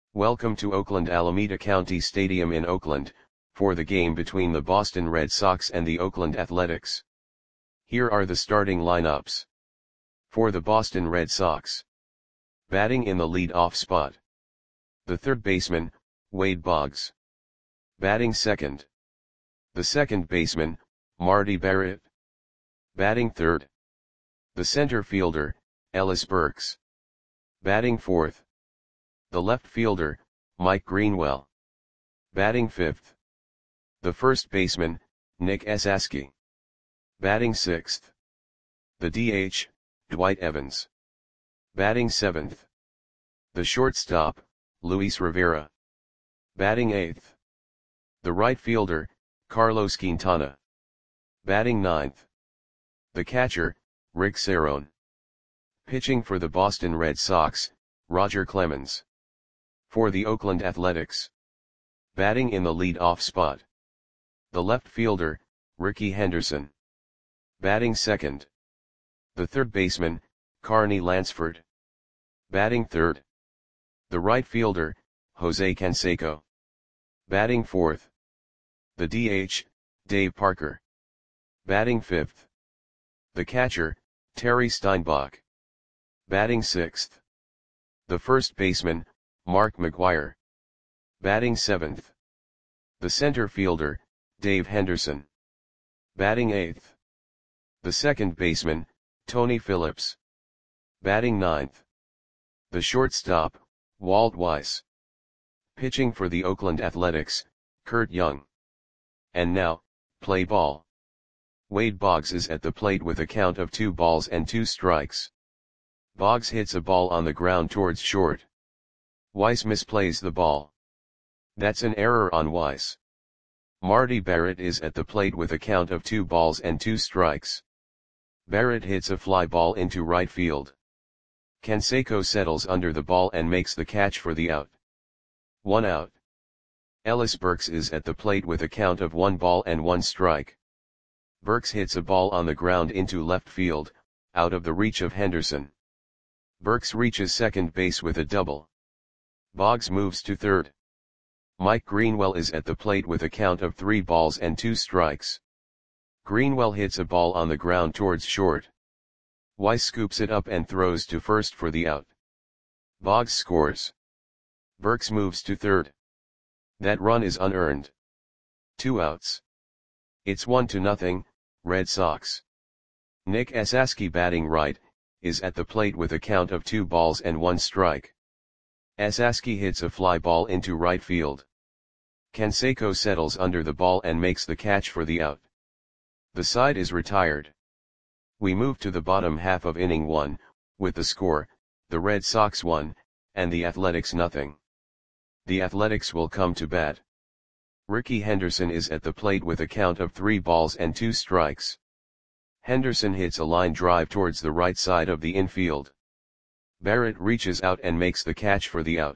Welcome to Oakland Alameda County Stadium in Oakland, for the game between the Boston Red Sox and the Oakland Athletics. Here are the starting lineups. For the Boston Red Sox. Batting in the lead-off spot. The third baseman, Wade Boggs. Batting second. The second baseman, Marty Barrett. Batting third. The center fielder, Ellis Burks. Batting fourth. The left fielder, Mike Greenwell. Batting fifth. The first baseman, Nick Esasky. Batting sixth. The DH, Dwight Evans. Batting seventh. The shortstop, Luis Rivera. Batting eighth. The right fielder, Carlos Quintana. Batting ninth. The catcher, Rick Cerone. Pitching for the Boston Red Sox, Roger Clemens. For the Oakland Athletics. Batting in the lead-off spot. The left fielder, Rickey Henderson. Batting second. The third baseman, Carney Lansford. Batting third. The right fielder, Jose Canseco. Batting fourth. The DH, Dave Parker. Batting fifth. The catcher, Terry Steinbach. Batting sixth. The first baseman, Mark McGwire. Batting seventh. The center fielder, Dave Henderson. Batting eighth. The second baseman, Tony Phillips. Batting ninth. The shortstop, Walt Weiss. Pitching for the Oakland Athletics, Curt Young. And now, play ball. Wade Boggs is at the plate with a count of 2 balls and 2 strikes. Boggs hits a ball on the ground towards short. Weiss misplays the ball. That's an error on Weiss. Marty Barrett is at the plate with a count of 2 balls and 2 strikes. Barrett hits a fly ball into right field. Canseco settles under the ball and makes the catch for the out. 1 out. Ellis Burks is at the plate with a count of 1 ball and 1 strike. Burks hits a ball on the ground into left field, out of the reach of Henderson. Burks reaches second base with a double. Boggs moves to third. Mike Greenwell is at the plate with a count of 3 balls and 2 strikes. Greenwell hits a ball on the ground towards short. Weiss scoops it up and throws to first for the out. Boggs scores. Burks moves to third. That run is unearned. 2 outs. It's 1-0, Red Sox. Nick Esasky, batting right, is at the plate with a count of 2 balls and 1 strike. Esasky hits a fly ball into right field. Canseco settles under the ball and makes the catch for the out. The side is retired. We move to the bottom half of inning 1, with the score, the Red Sox 1, and the Athletics 0. The Athletics will come to bat. Rickey Henderson is at the plate with a count of 3 balls and 2 strikes. Henderson hits a line drive towards the right side of the infield. Barrett reaches out and makes the catch for the out.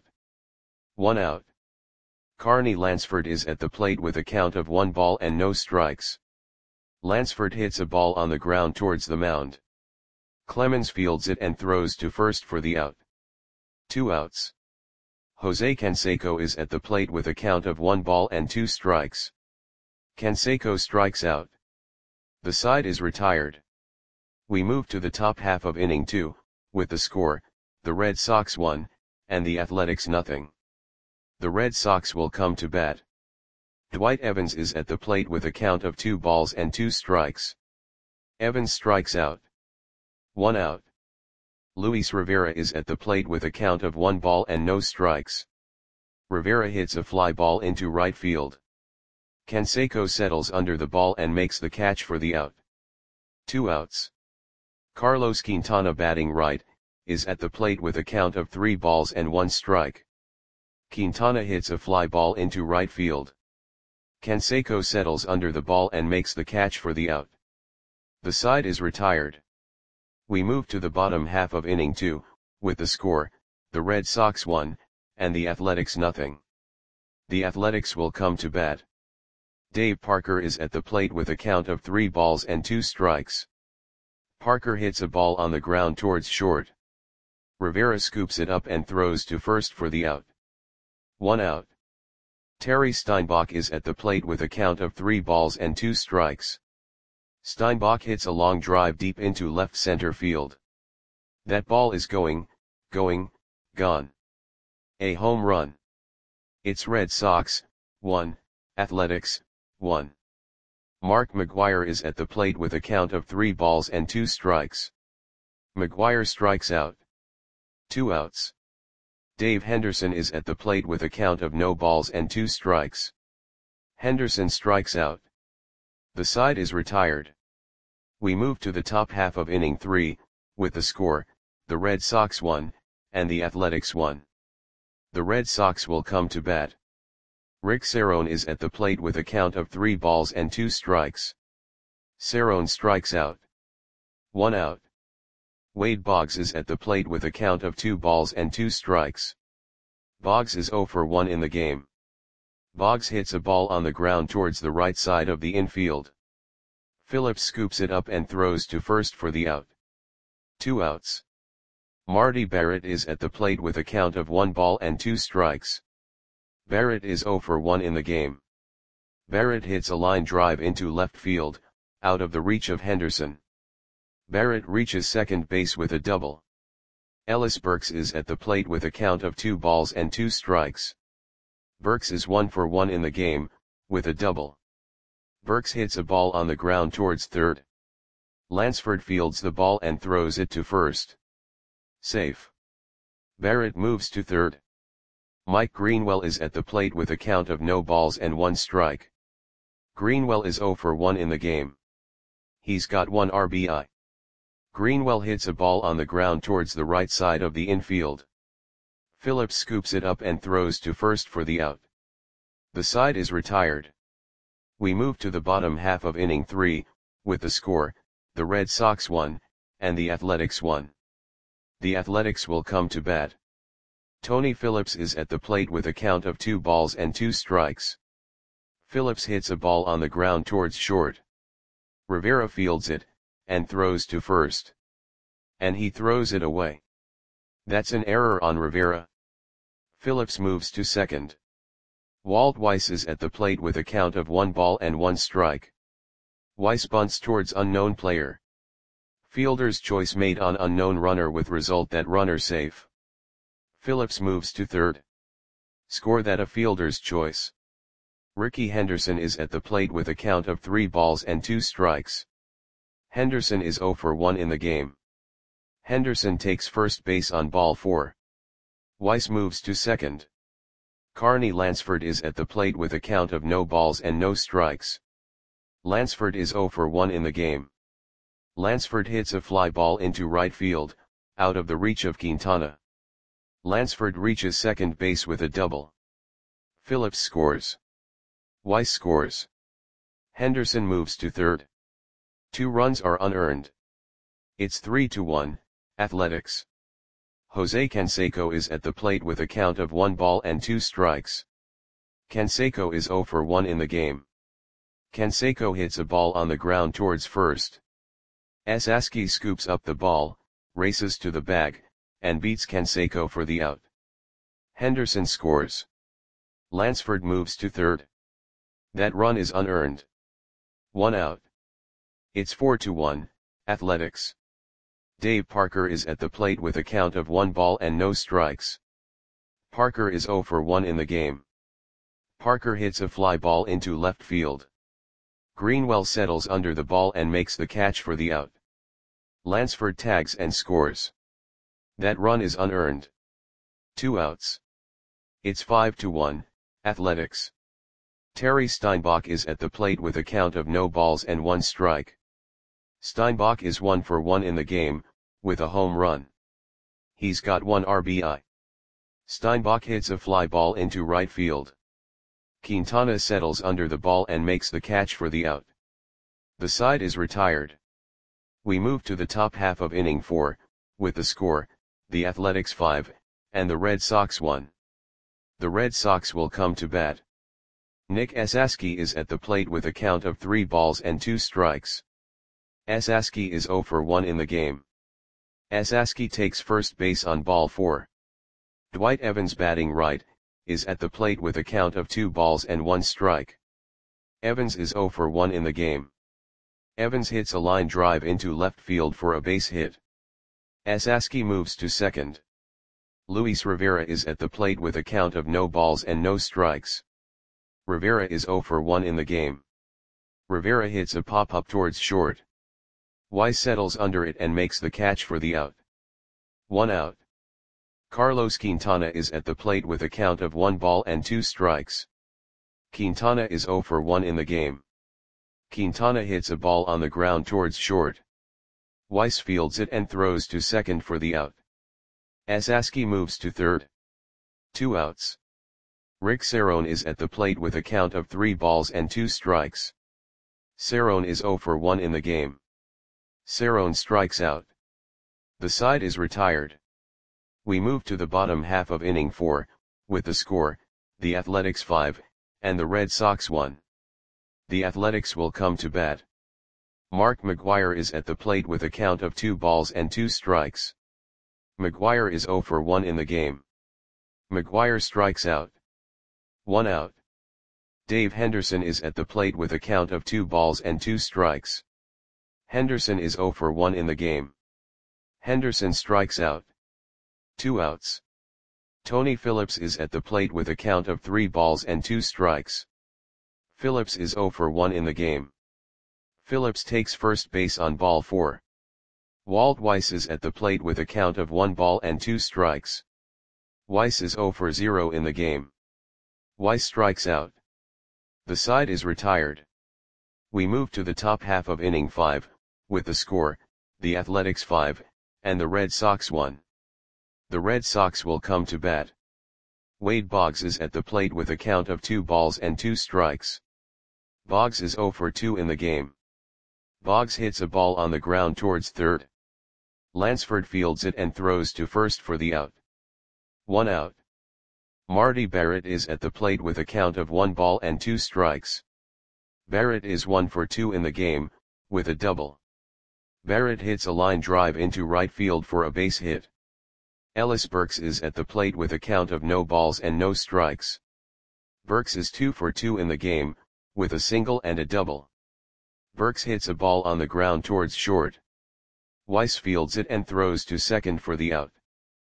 1 out. Carney Lansford is at the plate with a count of 1 ball and no strikes. Lansford hits a ball on the ground towards the mound. Clemens fields it and throws to first for the out. 2 outs. Jose Canseco is at the plate with a count of 1 ball and 2 strikes. Canseco strikes out. The side is retired. We move to the top half of inning 2, with the score, the Red Sox 1, and the Athletics 0. The Red Sox will come to bat. Dwight Evans is at the plate with a count of 2 balls and 2 strikes. Evans strikes out. 1 out. Luis Rivera is at the plate with a count of 1 ball and no strikes. Rivera hits a fly ball into right field. Canseco settles under the ball and makes the catch for the out. 2 outs. Carlos Quintana, batting right, is at the plate with a count of 3 balls and 1 strike. Quintana hits a fly ball into right field. Canseco settles under the ball and makes the catch for the out. The side is retired. We move to the bottom half of inning 2, with the score, the Red Sox 1, and the Athletics 0. The Athletics will come to bat. Dave Parker is at the plate with a count of 3 balls and 2 strikes. Parker hits a ball on the ground towards short. Rivera scoops it up and throws to first for the out. 1 out. Terry Steinbach is at the plate with a count of 3 balls and 2 strikes. Steinbach hits a long drive deep into left center field. That ball is going, gone. A home run. It's Red Sox, 1, Athletics, 1. Mark McGwire is at the plate with a count of 3 balls and 2 strikes. McGwire strikes out. 2 outs. Dave Henderson is at the plate with a count of no balls and 2 strikes. Henderson strikes out. The side is retired. We move to the top half of inning 3, with the score, the Red Sox 1, and the Athletics 1. The Red Sox will come to bat. Rick Cerrone is at the plate with a count of 3 balls and 2 strikes. Cerrone strikes out. 1 out. Wade Boggs is at the plate with a count of 2 balls and 2 strikes. Boggs is 0 for 1 in the game. Boggs hits a ball on the ground towards the right side of the infield. Phillips scoops it up and throws to first for the out. 2 outs. Marty Barrett is at the plate with a count of 1 ball and 2 strikes. Barrett is 0 for 1 in the game. Barrett hits a line drive into left field, out of the reach of Henderson. Barrett reaches second base with a double. Ellis Burks is at the plate with a count of 2 balls and 2 strikes. Burks is 1 for 1 in the game, with a double. Burks hits a ball on the ground towards third. Lansford fields the ball and throws it to first. Safe. Barrett moves to third. Mike Greenwell is at the plate with a count of no balls and 1 strike. Greenwell is 0 for 1 in the game. He's got 1 RBI. Greenwell hits a ball on the ground towards the right side of the infield. Phillips scoops it up and throws to first for the out. The side is retired. We move to the bottom half of inning 3, with the score, the Red Sox 1, and the Athletics 1. The Athletics will come to bat. Tony Phillips is at the plate with a count of 2 balls and 2 strikes. Phillips hits a ball on the ground towards short. Rivera fields it, and throws to first. And he throws it away. That's an error on Rivera. Phillips moves to second. Walt Weiss is at the plate with a count of 1 ball and 1 strike. Weiss bunts towards unknown player. Fielder's choice made on unknown runner with result that runner safe. Phillips moves to third. Score that a fielder's choice. Ricky Henderson is at the plate with a count of 3 balls and 2 strikes. Henderson is 0 for 1 in the game. Henderson takes first base on ball 4. Weiss moves to second. Carney Lansford is at the plate with a count of no balls and no strikes. Lansford is 0 for 1 in the game. Lansford hits a fly ball into right field, out of the reach of Quintana. Lansford reaches second base with a double. Phillips scores. Weiss scores. Henderson moves to third. 2 runs are unearned. It's 3-1, Athletics. Jose Canseco is at the plate with a count of 1 ball and 2 strikes. Canseco is 0 for 1 in the game. Canseco hits a ball on the ground towards first. Esaski scoops up the ball, races to the bag, and beats Canseco for the out. Henderson scores. Lansford moves to third. That run is unearned. 1 out. It's 4-1, Athletics. Dave Parker is at the plate with a count of 1 ball and no strikes. Parker is 0 for 1 in the game. Parker hits a fly ball into left field. Greenwell settles under the ball and makes the catch for the out. Lansford tags and scores. That run is unearned. 2 outs. It's 5-1, Athletics. Terry Steinbach is at the plate with a count of no balls and 1 strike. Steinbach is 1 for 1 in the game, with a home run. He's got 1 RBI. Steinbach hits a fly ball into right field. Quintana settles under the ball and makes the catch for the out. The side is retired. We move to the top half of inning 4, with the score, the Athletics 5, and the Red Sox 1. The Red Sox will come to bat. Nick Esaski is at the plate with a count of 3 balls and 2 strikes. Esaski is 0 for 1 in the game. Esaski takes first base on ball 4. Dwight Evans batting right, is at the plate with a count of 2 balls and 1 strike. Evans is 0 for 1 in the game. Evans hits a line drive into left field for a base hit. Esaski moves to second. Luis Rivera is at the plate with a count of no balls and no strikes. Rivera is 0 for 1 in the game. Rivera hits a pop-up towards short. Weiss settles under it and makes the catch for the out. 1 out. Carlos Quintana is at the plate with a count of 1 ball and 2 strikes. Quintana is 0 for 1 in the game. Quintana hits a ball on the ground towards short. Weiss fields it and throws to second for the out. Esaski moves to third. 2 outs. Rick Cerrone is at the plate with a count of 3 balls and 2 strikes. Cerrone is 0 for 1 in the game. Cerrone strikes out. The side is retired. We move to the bottom half of inning 4, with the score, the Athletics 5, and the Red Sox 1. The Athletics will come to bat. Mark McGwire is at the plate with a count of 2 balls and 2 strikes. McGwire is 0 for 1 in the game. McGwire strikes out. 1 out. Dave Henderson is at the plate with a count of 2 balls and 2 strikes. Henderson is 0 for 1 in the game. Henderson strikes out. 2 outs. Tony Phillips is at the plate with a count of 3 balls and 2 strikes. Phillips is 0 for 1 in the game. Phillips takes first base on ball 4. Walt Weiss is at the plate with a count of 1 ball and 2 strikes. Weiss is 0 for 0 in the game. Weiss strikes out. The side is retired. We move to the top half of inning 5, with the score, the Athletics 5, and the Red Sox 1. The Red Sox will come to bat. Wade Boggs is at the plate with a count of 2 balls and 2 strikes. Boggs is 0 for 2 in the game. Boggs hits a ball on the ground towards third. Lansford fields it and throws to first for the out. 1 out. Marty Barrett is at the plate with a count of 1 ball and 2 strikes. Barrett is 1 for 2 in the game, with a double. Barrett hits a line drive into right field for a base hit. Ellis Burks is at the plate with a count of no balls and no strikes. Burks is 2 for 2 in the game, with a single and a double. Burks hits a ball on the ground towards short. Weiss fields it and throws to second for the out.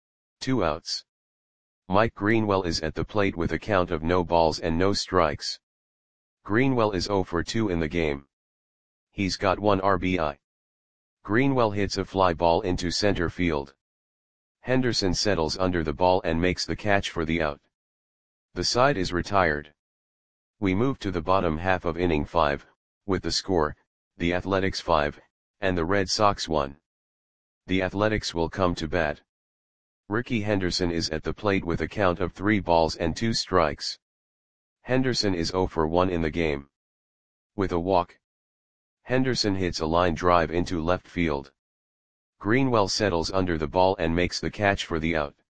2 outs. Mike Greenwell is at the plate with a count of no balls and no strikes. Greenwell is 0 for 2 in the game. He's got 1 RBI. Greenwell hits a fly ball into center field. Henderson settles under the ball and makes the catch for the out. The side is retired. We move to the bottom half of inning 5, with the score, the Athletics 5, and the Red Sox 1. The Athletics will come to bat. Ricky Henderson is at the plate with a count of 3 balls and 2 strikes. Henderson is 0 for 1 in the game. With a walk. Henderson hits a line drive into left field. Greenwell settles under the ball and makes the catch for the out.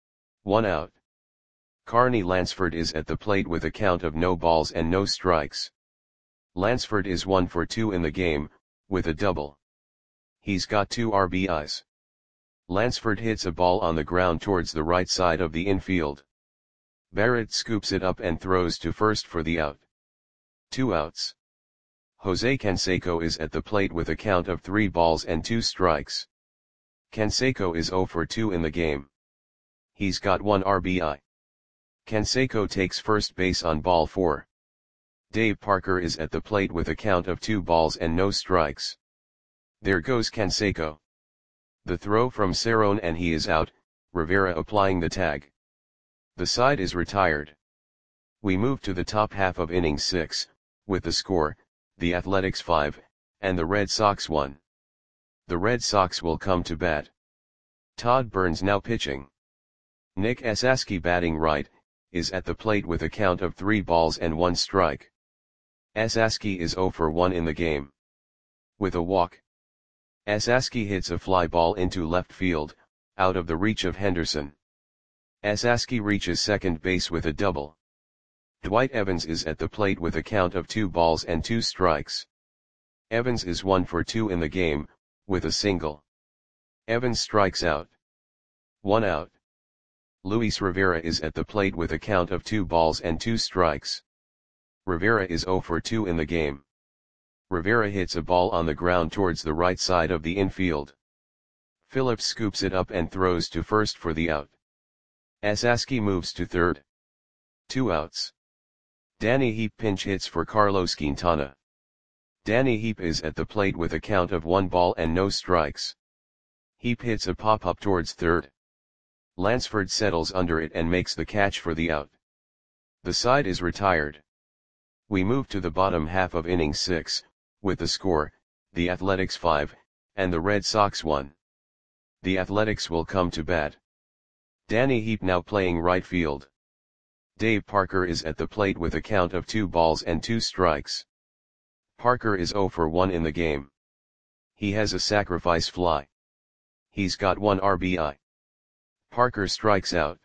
1 out. Carney Lansford is at the plate with a count of no balls and no strikes. Lansford is 1 for 2 in the game, with a double. He's got 2 RBIs. Lansford hits a ball on the ground towards the right side of the infield. Barrett scoops it up and throws to first for the out. 2 outs. Jose Canseco is at the plate with a count of 3 balls and 2 strikes. Canseco is 0 for 2 in the game. He's got 1 RBI. Canseco takes first base on ball 4. Dave Parker is at the plate with a count of 2 balls and no strikes. There goes Canseco. The throw from Cerrone and he is out, Rivera applying the tag. The side is retired. We move to the top half of inning 6, with the score, the Athletics 5, and the Red Sox 1. The Red Sox will come to bat. Todd Burns now pitching. Nick Esaski batting right, is at the plate with a count of 3 balls and 1 strike. Esaski is 0 for 1 in the game. With a walk. Esaski hits a fly ball into left field, out of the reach of Henderson. Esaski reaches second base with a double. Dwight Evans is at the plate with a count of 2 balls and 2 strikes. Evans is 1 for 2 in the game, with a single. Evans strikes out. 1 out. Luis Rivera is at the plate with a count of 2 balls and 2 strikes. Rivera is 0 for 2 in the game. Rivera hits a ball on the ground towards the right side of the infield. Phillips scoops it up and throws to first for the out. Esaski moves to third. 2 outs. Danny Heap pinch hits for Carlos Quintana. Danny Heap is at the plate with a count of 1 ball and no strikes. Heap hits a pop-up towards third. Lansford settles under it and makes the catch for the out. The side is retired. We move to the bottom half of inning 6, with the score, the Athletics 5, and the Red Sox 1. The Athletics will come to bat. Danny Heap now playing right field. Dave Parker is at the plate with a count of 2 balls and 2 strikes. Parker is 0 for 1 in the game. He has a sacrifice fly. He's got 1 RBI. Parker strikes out.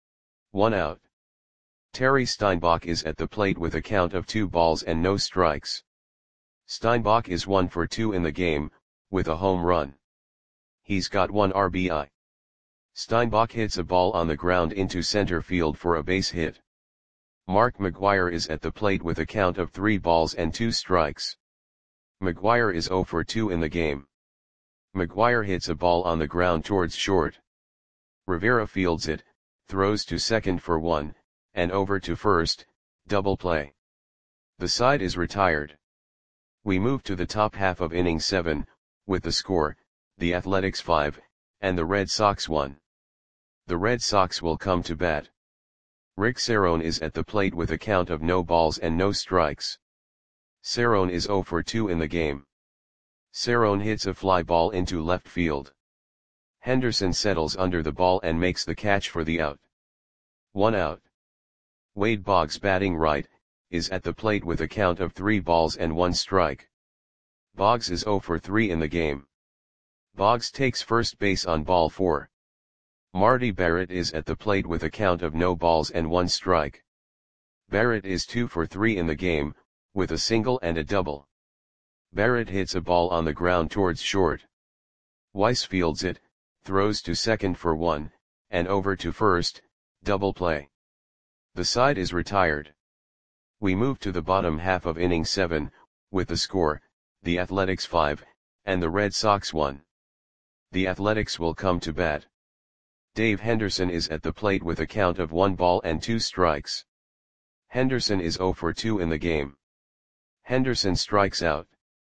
1 out. Terry Steinbach is at the plate with a count of 2 balls and no strikes. Steinbach is 1 for 2 in the game, with a home run. He's got 1 RBI. Steinbach hits a ball on the ground into center field for a base hit. Mark McGwire is at the plate with a count of 3 balls and 2 strikes. McGwire is 0 for 2 in the game. McGwire hits a ball on the ground towards short. Rivera fields it, throws to second for 1, and over to first, double play. The side is retired. We move to the top half of inning 7, with the score, the Athletics 5, and the Red Sox 1. The Red Sox will come to bat. Rick Cerrone is at the plate with a count of no balls and no strikes. Cerrone is 0 for 2 in the game. Cerrone hits a fly ball into left field. Henderson settles under the ball and makes the catch for the out. 1 out. Wade Boggs batting right, is at the plate with a count of 3 balls and 1 strike. Boggs is 0 for 3 in the game. Boggs takes first base on ball 4. Marty Barrett is at the plate with a count of no balls and 1 strike. Barrett is 2 for 3 in the game, with a single and a double. Barrett hits a ball on the ground towards short. Weiss fields it, throws to second for 1, and over to first, double play. The side is retired. We move to the bottom half of inning 7, with the score, the Athletics 5, and the Red Sox 1. The Athletics will come to bat. Dave Henderson is at the plate with a count of 1 ball and 2 strikes. Henderson is 0 for 2 in the game. Henderson strikes out.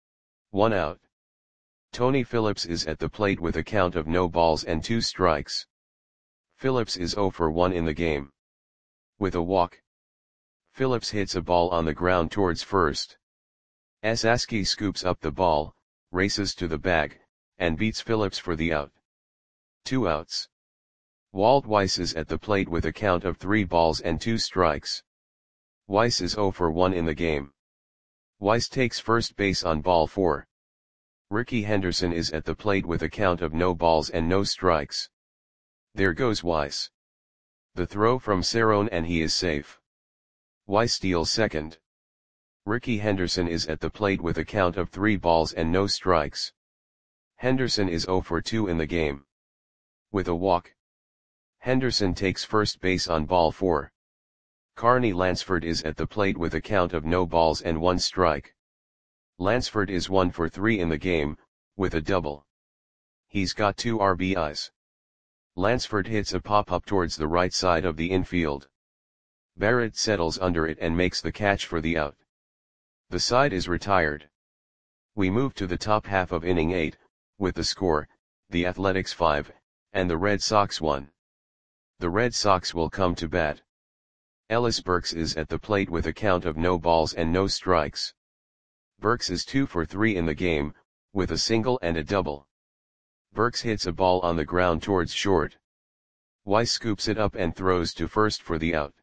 1 out. Tony Phillips is at the plate with a count of no balls and 2 strikes. Phillips is 0 for 1 in the game. With a walk. Phillips hits a ball on the ground towards first. Esaski scoops up the ball, races to the bag, and beats Phillips for the out. 2 outs. Walt Weiss is at the plate with a count of 3 balls and 2 strikes. Weiss is 0 for 1 in the game. Weiss takes first base on ball 4. Ricky Henderson is at the plate with a count of no balls and no strikes. There goes Weiss. The throw from Cerrone and he is safe. Weiss steals second. Ricky Henderson is at the plate with a count of 3 balls and no strikes. Henderson is 0 for 2 in the game. With a walk. Henderson takes first base on ball 4. Carney Lansford is at the plate with a count of no balls and 1 strike. Lansford is 1 for 3 in the game, with a double. He's got 2 RBIs. Lansford hits a pop-up towards the right side of the infield. Barrett settles under it and makes the catch for the out. The side is retired. We move to the top half of inning 8, with the score, the Athletics 5, and the Red Sox 1. The Red Sox will come to bat. Ellis Burks is at the plate with a count of no balls and no strikes. Burks is 2 for 3 in the game, with a single and a double. Burks hits a ball on the ground towards short. Weiss scoops it up and throws to first for the out.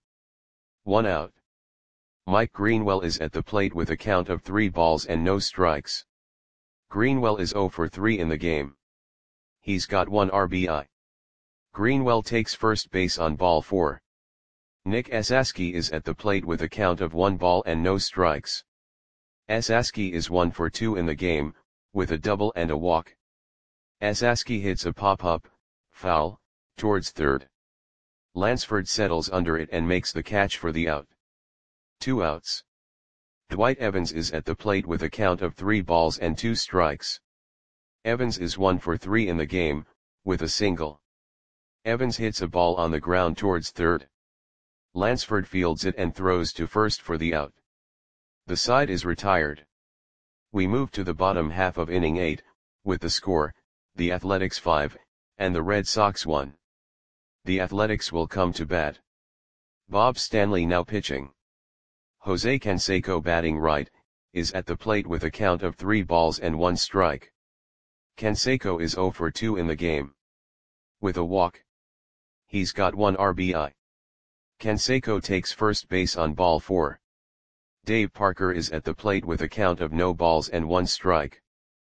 1 out. Mike Greenwell is at the plate with a count of 3 balls and no strikes. Greenwell is 0 for 3 in the game. He's got 1 RBI. Greenwell takes first base on ball 4. Nick Esaski is at the plate with a count of 1 ball and no strikes. Esaski is 1 for 2 in the game, with a double and a walk. Esaski hits a pop-up, foul, towards third. Lansford settles under it and makes the catch for the out. 2 outs. Dwight Evans is at the plate with a count of 3 balls and 2 strikes. Evans is 1 for 3 in the game, with a single. Evans hits a ball on the ground towards third. Lansford fields it and throws to first for the out. The side is retired. We move to the bottom half of inning 8, with the score, the Athletics 5, and the Red Sox 1. The Athletics will come to bat. Bob Stanley now pitching. Jose Canseco batting right, is at the plate with a count of 3 balls and 1 strike. Canseco is 0 for 2 in the game. With a walk. He's got 1 RBI. Canseco takes first base on ball 4. Dave Parker is at the plate with a count of no balls and 1 strike.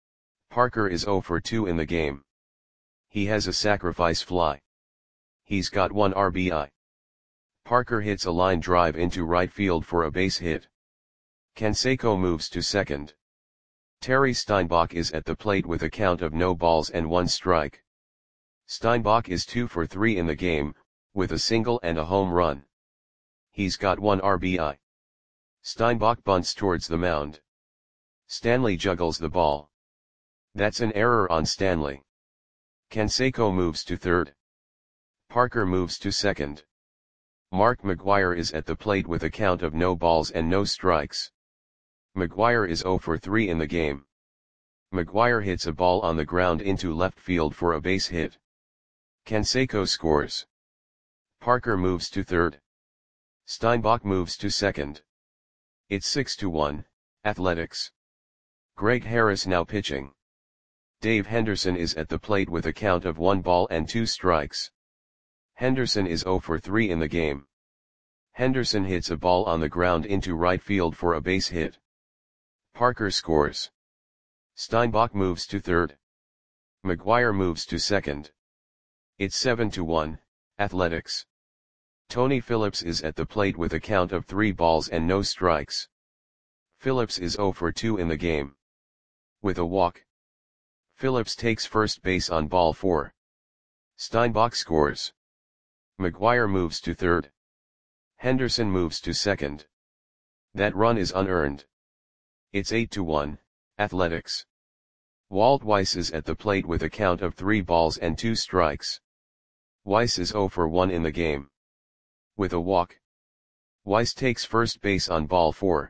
Parker is 0 for 2 in the game. He has a sacrifice fly. He's got 1 RBI. Parker hits a line drive into right field for a base hit. Canseco moves to second. Terry Steinbach is at the plate with a count of no balls and 1 strike. Steinbach is 2 for 3 in the game, with a single and a home run. He's got 1 RBI. Steinbach bunts towards the mound. Stanley juggles the ball. That's an error on Stanley. Canseco moves to third. Parker moves to second. Mark McGwire is at the plate with a count of no balls and no strikes. McGwire is 0 for 3 in the game. McGwire hits a ball on the ground into left field for a base hit. Canseco scores. Parker moves to third. Steinbach moves to second. It's 6-1, Athletics. Greg Harris now pitching. Dave Henderson is at the plate with a count of 1 ball and 2 strikes. Henderson is 0 for 3 in the game. Henderson hits a ball on the ground into right field for a base hit. Parker scores. Steinbach moves to third. McGwire moves to second. It's 7-1, Athletics. Tony Phillips is at the plate with a count of 3 balls and no strikes. Phillips is 0 for 2 in the game. With a walk. Phillips takes first base on ball 4. Steinbach scores. McGwire moves to third. Henderson moves to second. That run is unearned. It's 8-1, Athletics. Walt Weiss is at the plate with a count of 3 balls and 2 strikes. Weiss is 0 for 1 in the game. With a walk. Weiss takes first base on ball 4.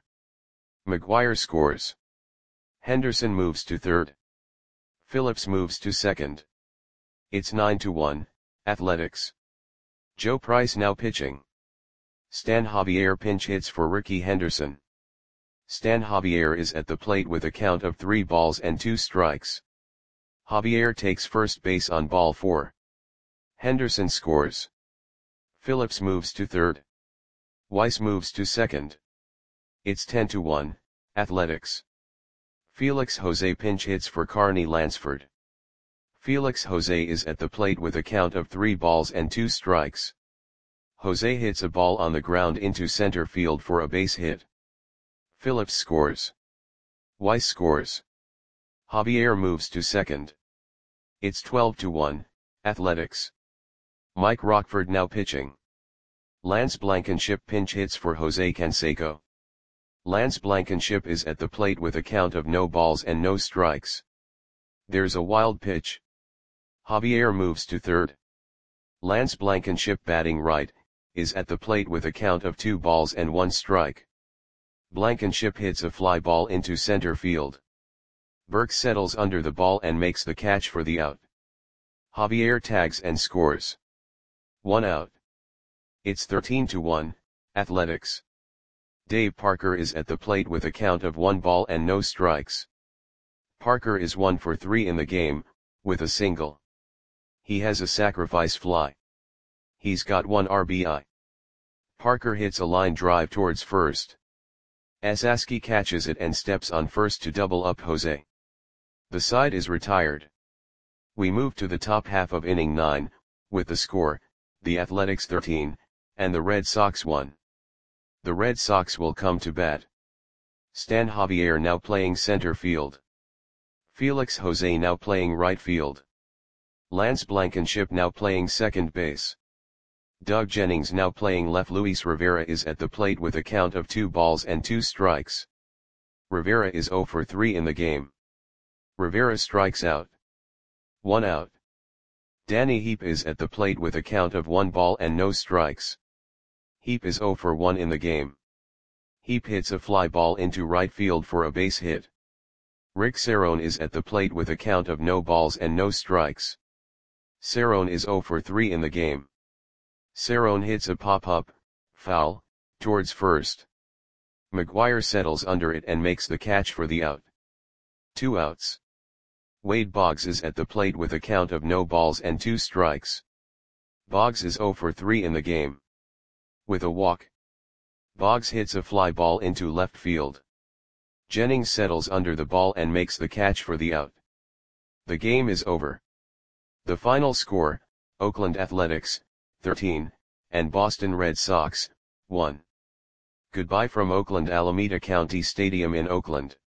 McGwire scores. Henderson moves to third. Phillips moves to second. It's 9-1, Athletics. Joe Price now pitching. Stan Javier pinch hits for Ricky Henderson. Stan Javier is at the plate with a count of 3 balls and 2 strikes. Javier takes first base on ball 4. Henderson scores. Phillips moves to third. Weiss moves to second. It's 10-1, Athletics. Felix Jose pinch hits for Carney Lansford. Felix Jose is at the plate with a count of 3 balls and 2 strikes. Jose hits a ball on the ground into center field for a base hit. Phillips scores. Weiss scores. Javier moves to second. It's 12-1, Athletics. Mike Rockford now pitching. Lance Blankenship pinch hits for Jose Canseco. Lance Blankenship is at the plate with a count of no balls and no strikes. There's a wild pitch. Javier moves to third. Lance Blankenship batting right, is at the plate with a count of 2 balls and 1 strike. Blankenship hits a fly ball into center field. Burke settles under the ball and makes the catch for the out. Javier tags and scores. 1 out. It's 13-1, Athletics. Dave Parker is at the plate with a count of 1 ball and no strikes. Parker is 1 for 3 in the game, with a single. He has a sacrifice fly. He's got 1 RBI. Parker hits a line drive towards first. Asaski catches it and steps on first to double up Jose. The side is retired. We move to the top half of inning 9, with the score, the Athletics 13, and the Red Sox 1. The Red Sox will come to bat. Stan Javier now playing center field. Felix Jose now playing right field. Lance Blankenship now playing second base. Doug Jennings now playing left. Luis Rivera is at the plate with a count of 2 balls and 2 strikes. Rivera is 0 for 3 in the game. Rivera strikes out. 1 out. Danny Heap is at the plate with a count of 1 ball and no strikes. Heap is 0 for 1 in the game. Heap hits a fly ball into right field for a base hit. Rick Cerrone is at the plate with a count of no balls and no strikes. Cerrone is 0 for 3 in the game. Cerrone hits a pop-up, foul, towards first. McGuire settles under it and makes the catch for the out. 2 outs. Wade Boggs is at the plate with a count of no balls and 2 strikes. Boggs is 0 for 3 in the game. With a walk, Boggs hits a fly ball into left field. Jennings settles under the ball and makes the catch for the out. The game is over. The final score, Oakland Athletics, 13, and Boston Red Sox, 1. Goodbye from Oakland Alameda County Stadium in Oakland.